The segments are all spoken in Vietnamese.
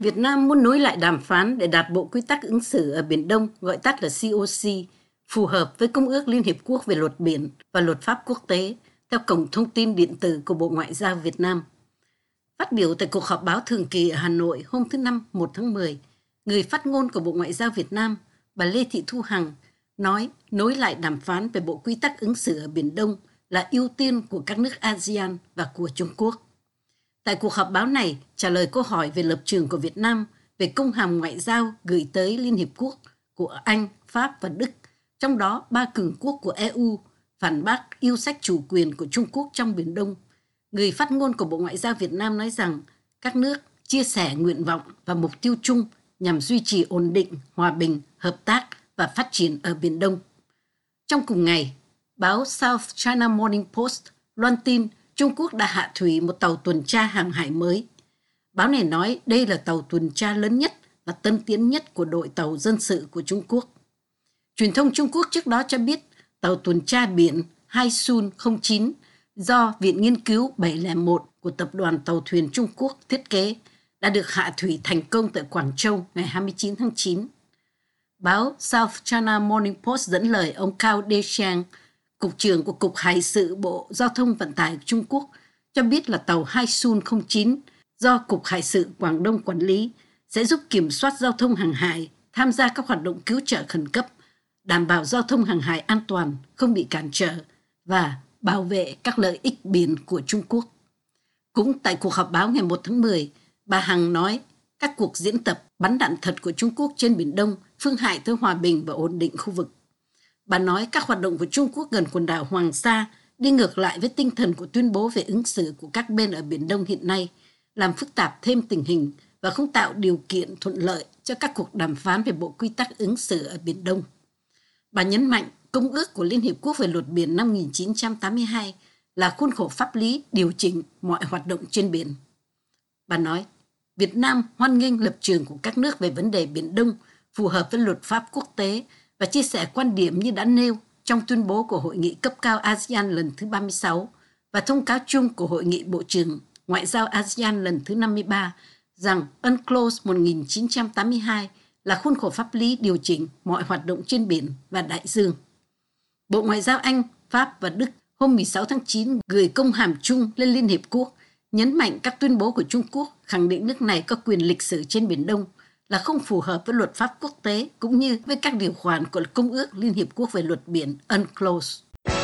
Việt Nam muốn nối lại đàm phán để đạt bộ quy tắc ứng xử ở Biển Đông, gọi tắt là COC, phù hợp với Công ước Liên Hiệp Quốc về luật biển và luật pháp quốc tế, theo cổng thông tin điện tử của Bộ Ngoại giao Việt Nam. Phát biểu tại cuộc họp báo thường kỳ ở Hà Nội hôm thứ Năm 1 tháng 10, người phát ngôn của Bộ Ngoại giao Việt Nam, bà Lê Thị Thu Hằng, nói nối lại đàm phán về bộ quy tắc ứng xử ở Biển Đông là ưu tiên của các nước ASEAN và của Trung Quốc. Tại cuộc họp báo này, trả lời câu hỏi về lập trường của Việt Nam về công hàm ngoại giao gửi tới Liên Hiệp Quốc của Anh, Pháp và Đức, trong đó 3 cường quốc của EU phản bác yêu sách chủ quyền của Trung Quốc trong Biển Đông, người phát ngôn của Bộ Ngoại giao Việt Nam nói rằng các nước chia sẻ nguyện vọng và mục tiêu chung nhằm duy trì ổn định, hòa bình, hợp tác và phát triển ở Biển Đông. Trong cùng ngày, báo South China Morning Post loan tin Trung Quốc đã hạ thủy một tàu tuần tra hàng hải mới. Báo này nói đây là tàu tuần tra lớn nhất và tân tiến nhất của đội tàu dân sự của Trung Quốc. Truyền thông Trung Quốc trước đó cho biết tàu tuần tra biển Haisun 09 do Viện Nghiên cứu 701 của Tập đoàn Tàu thuyền Trung Quốc thiết kế đã được hạ thủy thành công tại Quảng Châu ngày 29 tháng 9. Báo South China Morning Post dẫn lời ông Cao Deqiang, Cục trưởng của Cục Hải sự Bộ Giao thông Vận tải Trung Quốc, cho biết là tàu Haisun 09 do Cục Hải sự Quảng Đông quản lý sẽ giúp kiểm soát giao thông hàng hải, tham gia các hoạt động cứu trợ khẩn cấp, đảm bảo giao thông hàng hải an toàn, không bị cản trở và bảo vệ các lợi ích biển của Trung Quốc. Cũng tại cuộc họp báo ngày 1 tháng 10, bà Hằng nói các cuộc diễn tập bắn đạn thật của Trung Quốc trên Biển Đông phương hại tới hòa bình và ổn định khu vực. Bà nói các hoạt động của Trung Quốc gần quần đảo Hoàng Sa đi ngược lại với tinh thần của tuyên bố về ứng xử của các bên ở Biển Đông hiện nay, làm phức tạp thêm tình hình và không tạo điều kiện thuận lợi cho các cuộc đàm phán về bộ quy tắc ứng xử ở Biển Đông. Bà nhấn mạnh Công ước của Liên Hiệp Quốc về luật biển năm 1982 là khuôn khổ pháp lý điều chỉnh mọi hoạt động trên biển. Bà nói, Việt Nam hoan nghênh lập trường của các nước về vấn đề Biển Đông phù hợp với luật pháp quốc tế và chia sẻ quan điểm như đã nêu trong tuyên bố của Hội nghị cấp cao ASEAN lần thứ 36 và thông cáo chung của Hội nghị Bộ trưởng Ngoại giao ASEAN lần thứ 53 rằng UNCLOS 1982 là khuôn khổ pháp lý điều chỉnh mọi hoạt động trên biển và đại dương. Bộ Ngoại giao Anh, Pháp và Đức hôm 16 tháng 9 gửi công hàm chung lên Liên Hiệp Quốc, nhấn mạnh các tuyên bố của Trung Quốc khẳng định nước này có quyền lịch sử trên Biển Đông là không phù hợp với luật pháp quốc tế cũng như với các điều khoản của Công ước Liên Hiệp Quốc về luật biển UNCLOS.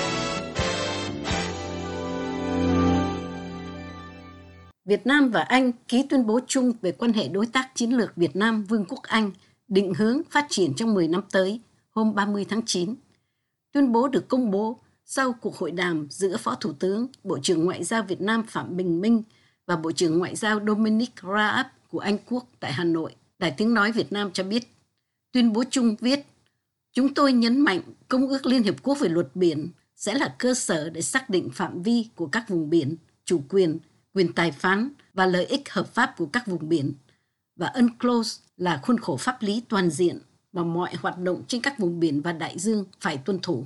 Việt Nam và Anh ký tuyên bố chung về quan hệ đối tác chiến lược Việt Nam Vương quốc Anh định hướng phát triển trong 10 năm tới hôm 30 tháng 9. Tuyên bố được công bố sau cuộc hội đàm giữa Phó Thủ tướng, Bộ trưởng Ngoại giao Việt Nam Phạm Bình Minh và Bộ trưởng Ngoại giao Dominic Raab của Anh Quốc tại Hà Nội. Đài Tiếng Nói Việt Nam cho biết, tuyên bố chung viết, chúng tôi nhấn mạnh Công ước Liên Hiệp Quốc về luật biển sẽ là cơ sở để xác định phạm vi của các vùng biển, chủ quyền, quyền tài phán và lợi ích hợp pháp của các vùng biển. Và UNCLOS là khuôn khổ pháp lý toàn diện mà mọi hoạt động trên các vùng biển và đại dương phải tuân thủ.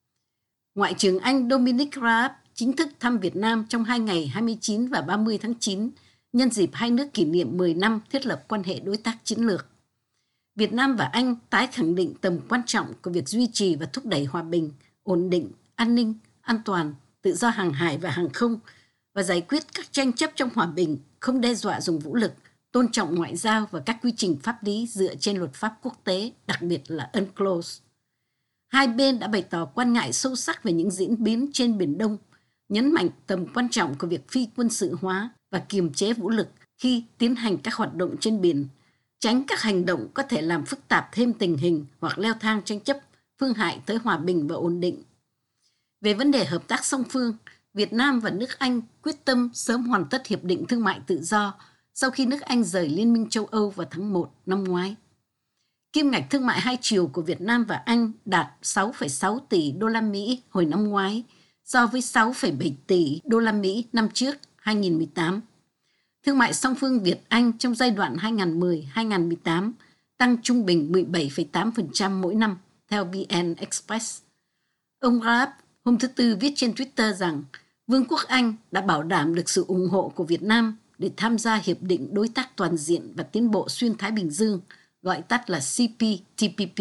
Ngoại trưởng Anh Dominic Raab chính thức thăm Việt Nam trong 2 ngày 29 và 30 tháng 9 nhân dịp hai nước kỷ niệm 10 năm thiết lập quan hệ đối tác chiến lược. Việt Nam và Anh tái khẳng định tầm quan trọng của việc duy trì và thúc đẩy hòa bình, ổn định, an ninh, an toàn, tự do hàng hải và hàng không và giải quyết các tranh chấp trong hòa bình, không đe dọa dùng vũ lực, tôn trọng ngoại giao và các quy trình pháp lý dựa trên luật pháp quốc tế, đặc biệt là UNCLOS. Hai bên đã bày tỏ quan ngại sâu sắc về những diễn biến trên Biển Đông, nhấn mạnh tầm quan trọng của việc phi quân sự hóa và kiềm chế vũ lực khi tiến hành các hoạt động trên biển, tránh các hành động có thể làm phức tạp thêm tình hình hoặc leo thang tranh chấp, phương hại tới hòa bình và ổn định. Về vấn đề hợp tác song phương, Việt Nam và nước Anh quyết tâm sớm hoàn tất Hiệp định Thương mại Tự do sau khi nước Anh rời Liên minh châu Âu vào tháng 1 năm ngoái. Kim ngạch thương mại hai chiều của Việt Nam và Anh đạt 6,6 tỷ đô la Mỹ hồi năm ngoái, so với 6,7 tỷ đô la Mỹ năm trước, 2018. Thương mại song phương Việt-Anh trong giai đoạn 2010-2018 tăng trung bình 17,8% mỗi năm, theo VN Express. Ông Raab hôm thứ Tư viết trên Twitter rằng Vương quốc Anh đã bảo đảm được sự ủng hộ của Việt Nam để tham gia Hiệp định Đối tác Toàn diện và Tiến bộ Xuyên Thái Bình Dương, gọi tắt là CPTPP.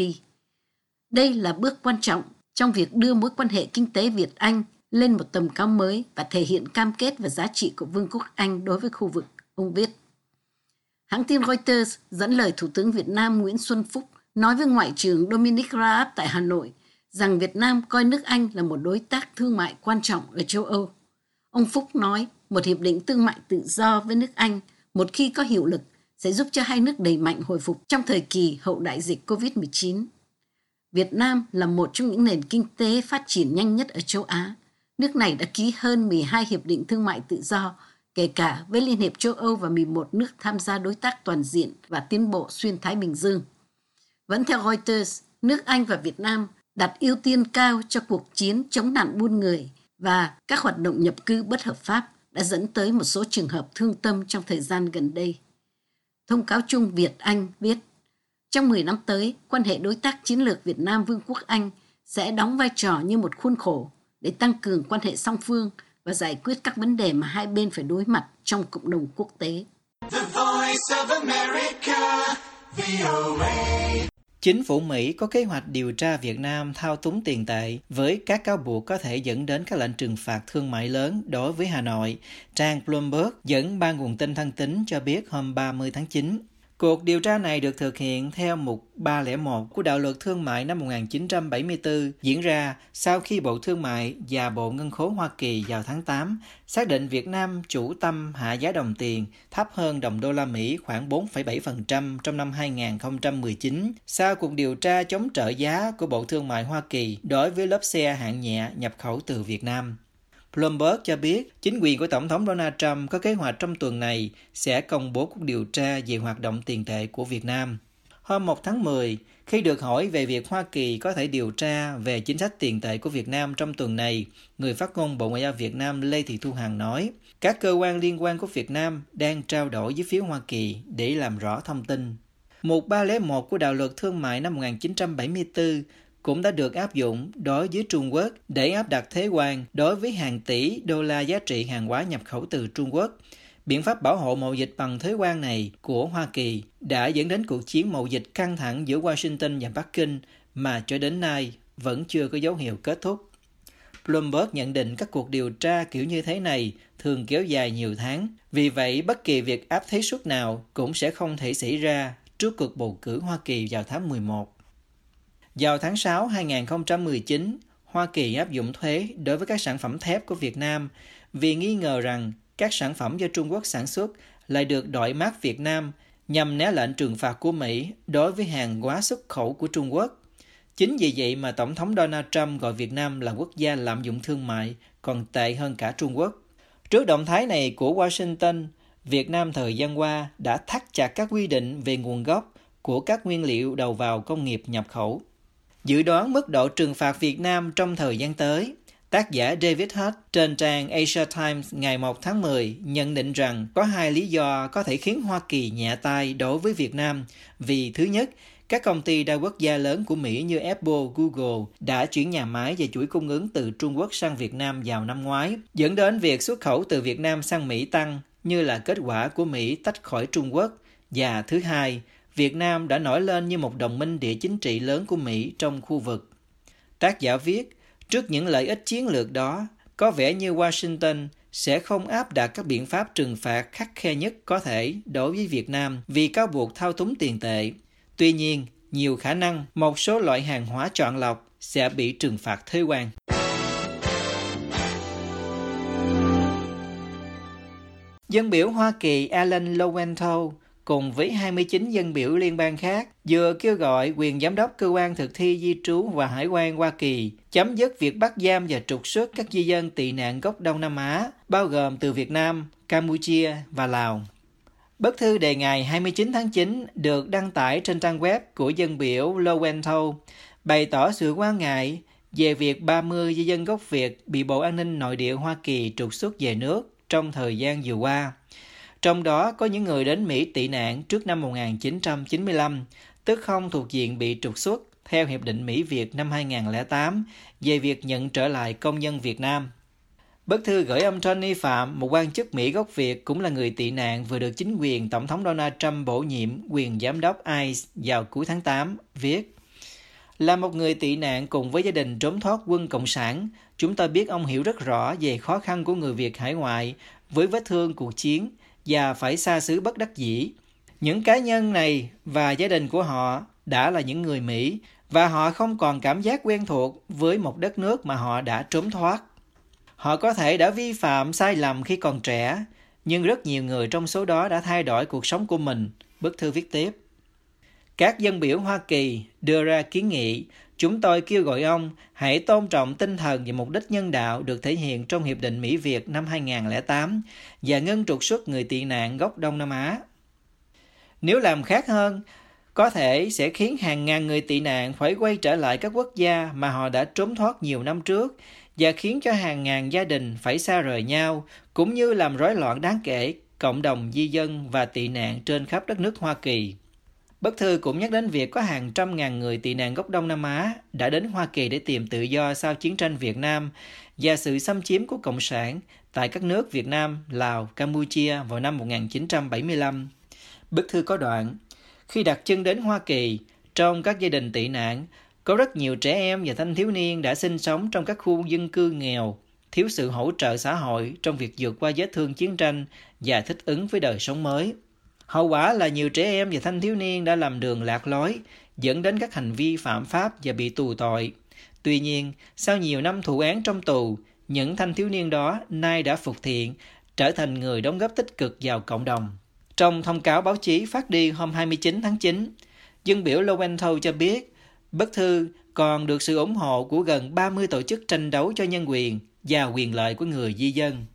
Đây là bước quan trọng trong việc đưa mối quan hệ kinh tế Việt-Anh lên một tầm cao mới và thể hiện cam kết và giá trị của Vương quốc Anh đối với khu vực, ông viết. Hãng tin Reuters dẫn lời Thủ tướng Việt Nam Nguyễn Xuân Phúc nói với Ngoại trưởng Dominic Raab tại Hà Nội rằng Việt Nam coi nước Anh là một đối tác thương mại quan trọng ở châu Âu. Ông Phúc nói một hiệp định thương mại tự do với nước Anh một khi có hiệu lực sẽ giúp cho hai nước đẩy mạnh hồi phục trong thời kỳ hậu đại dịch COVID-19. Việt Nam là một trong những nền kinh tế phát triển nhanh nhất ở châu Á. Nước này đã ký hơn 12 hiệp định thương mại tự do, kể cả với Liên hiệp châu Âu và 11 nước tham gia đối tác toàn diện và tiến bộ xuyên Thái Bình Dương. Vẫn theo Reuters, nước Anh và Việt Nam đặt ưu tiên cao cho cuộc chiến chống nạn buôn người và các hoạt động nhập cư bất hợp pháp đã dẫn tới một số trường hợp thương tâm trong thời gian gần đây. Thông cáo chung Việt-Anh viết, trong 10 năm tới, quan hệ đối tác chiến lược Việt Nam-Vương quốc Anh sẽ đóng vai trò như một khuôn khổ để tăng cường quan hệ song phương và giải quyết các vấn đề mà hai bên phải đối mặt trong cộng đồng quốc tế. The Voice of America, VOA. Chính phủ Mỹ có kế hoạch điều tra Việt Nam thao túng tiền tệ với các cáo buộc có thể dẫn đến các lệnh trừng phạt thương mại lớn đối với Hà Nội. Trang Bloomberg dẫn ba nguồn tin thân tín cho biết hôm 30 tháng 9. Cuộc điều tra này được thực hiện theo mục 301 của Đạo luật Thương mại năm 1974, diễn ra sau khi Bộ Thương mại và Bộ Ngân khố Hoa Kỳ vào tháng 8 xác định Việt Nam chủ tâm hạ giá đồng tiền thấp hơn đồng đô la Mỹ khoảng 4,7% trong năm 2019, sau cuộc điều tra chống trợ giá của Bộ Thương mại Hoa Kỳ đối với lốp xe hạng nhẹ nhập khẩu từ Việt Nam. Bloomberg cho biết chính quyền của Tổng thống Donald Trump có kế hoạch trong tuần này sẽ công bố cuộc điều tra về hoạt động tiền tệ của Việt Nam. Hôm 1 tháng 10, khi được hỏi về việc Hoa Kỳ có thể điều tra về chính sách tiền tệ của Việt Nam trong tuần này, người phát ngôn Bộ Ngoại giao Việt Nam Lê Thị Thu Hằng nói, các cơ quan liên quan của Việt Nam đang trao đổi với phía Hoa Kỳ để làm rõ thông tin. Mục 301 của Đạo luật Thương mại năm 1974 cũng đã được áp dụng đối với Trung Quốc để áp đặt thuế quan đối với hàng tỷ đô la giá trị hàng hóa nhập khẩu từ Trung Quốc. Biện pháp bảo hộ mậu dịch bằng thuế quan này của Hoa Kỳ đã dẫn đến cuộc chiến mậu dịch căng thẳng giữa Washington và Bắc Kinh mà cho đến nay vẫn chưa có dấu hiệu kết thúc. Bloomberg nhận định các cuộc điều tra kiểu như thế này thường kéo dài nhiều tháng, vì vậy bất kỳ việc áp thuế suất nào cũng sẽ không thể xảy ra trước cuộc bầu cử Hoa Kỳ vào tháng 11. Vào tháng 6 2019, Hoa Kỳ áp dụng thuế đối với các sản phẩm thép của Việt Nam vì nghi ngờ rằng các sản phẩm do Trung Quốc sản xuất lại được đội mác Việt Nam nhằm né lệnh trừng phạt của Mỹ đối với hàng hóa xuất khẩu của Trung Quốc. Chính vì vậy mà Tổng thống Donald Trump gọi Việt Nam là quốc gia lạm dụng thương mại, còn tệ hơn cả Trung Quốc. Trước động thái này của Washington, Việt Nam thời gian qua đã thắt chặt các quy định về nguồn gốc của các nguyên liệu đầu vào công nghiệp nhập khẩu. Dự đoán mức độ trừng phạt Việt Nam trong thời gian tới, tác giả David Hutt trên trang Asia Times ngày 1 tháng 10 nhận định rằng có hai lý do có thể khiến Hoa Kỳ nhẹ tay đối với Việt Nam. Vì thứ nhất, các công ty đa quốc gia lớn của Mỹ như Apple, Google đã chuyển nhà máy và chuỗi cung ứng từ Trung Quốc sang Việt Nam vào năm ngoái, dẫn đến việc xuất khẩu từ Việt Nam sang Mỹ tăng như là kết quả của Mỹ tách khỏi Trung Quốc. Và thứ hai, Việt Nam đã nổi lên như một đồng minh địa chính trị lớn của Mỹ trong khu vực. Tác giả viết, trước những lợi ích chiến lược đó, có vẻ như Washington sẽ không áp đặt các biện pháp trừng phạt khắt khe nhất có thể đối với Việt Nam vì cáo buộc thao túng tiền tệ. Tuy nhiên, nhiều khả năng một số loại hàng hóa chọn lọc sẽ bị trừng phạt thuế quan. Dân biểu Hoa Kỳ Alan Lowenthal cùng với 29 dân biểu liên bang khác vừa kêu gọi quyền giám đốc cơ quan thực thi di trú và hải quan Hoa Kỳ chấm dứt việc bắt giam và trục xuất các di dân tị nạn gốc Đông Nam Á, bao gồm từ Việt Nam, Campuchia và Lào. Bức thư đề ngày 29 tháng 9 được đăng tải trên trang web của dân biểu Lowenthal bày tỏ sự quan ngại về việc 30 di dân gốc Việt bị Bộ An ninh Nội địa Hoa Kỳ trục xuất về nước trong thời gian vừa qua. Trong đó có những người đến Mỹ tị nạn trước năm 1995, tức không thuộc diện bị trục xuất theo Hiệp định Mỹ-Việt năm 2008 về việc nhận trở lại công dân Việt Nam. Bức thư gửi ông Tony Phạm, một quan chức Mỹ gốc Việt cũng là người tị nạn vừa được chính quyền Tổng thống Donald Trump bổ nhiệm quyền giám đốc ICE vào cuối tháng 8, viết: Là một người tị nạn cùng với gia đình trốn thoát quân Cộng sản, chúng tôi biết ông hiểu rất rõ về khó khăn của người Việt hải ngoại với vết thương cuộc chiến và phải xa xứ bất đắc dĩ. Những cá nhân này và gia đình của họ đã là những người Mỹ và họ không còn cảm giác quen thuộc với một đất nước mà họ đã trốn thoát. Họ có thể đã vi phạm sai lầm khi còn trẻ, nhưng rất nhiều người trong số đó đã thay đổi cuộc sống của mình, bức thư viết tiếp. Các dân biểu Hoa Kỳ đưa ra kiến nghị, chúng tôi kêu gọi ông hãy tôn trọng tinh thần và mục đích nhân đạo được thể hiện trong Hiệp định Mỹ-Việt năm 2008 và ngưng trục xuất người tị nạn gốc Đông Nam Á. Nếu làm khác hơn, có thể sẽ khiến hàng ngàn người tị nạn phải quay trở lại các quốc gia mà họ đã trốn thoát nhiều năm trước và khiến cho hàng ngàn gia đình phải xa rời nhau, cũng như làm rối loạn đáng kể cộng đồng di dân và tị nạn trên khắp đất nước Hoa Kỳ. Bức thư cũng nhắc đến việc có hàng trăm ngàn người tị nạn gốc Đông Nam Á đã đến Hoa Kỳ để tìm tự do sau chiến tranh Việt Nam và sự xâm chiếm của Cộng sản tại các nước Việt Nam, Lào, Campuchia vào năm 1975. Bức thư có đoạn: Khi đặt chân đến Hoa Kỳ, trong các gia đình tị nạn, có rất nhiều trẻ em và thanh thiếu niên đã sinh sống trong các khu dân cư nghèo, thiếu sự hỗ trợ xã hội trong việc vượt qua vết thương chiến tranh và thích ứng với đời sống mới. Hậu quả là nhiều trẻ em và thanh thiếu niên đã làm đường lạc lối, dẫn đến các hành vi phạm pháp và bị tù tội. Tuy nhiên, sau nhiều năm thụ án trong tù, những thanh thiếu niên đó nay đã phục thiện, trở thành người đóng góp tích cực vào cộng đồng. Trong thông cáo báo chí phát đi hôm 29 tháng 9, dân biểu Lowenthal cho biết bức thư còn được sự ủng hộ của gần 30 tổ chức tranh đấu cho nhân quyền và quyền lợi của người di dân.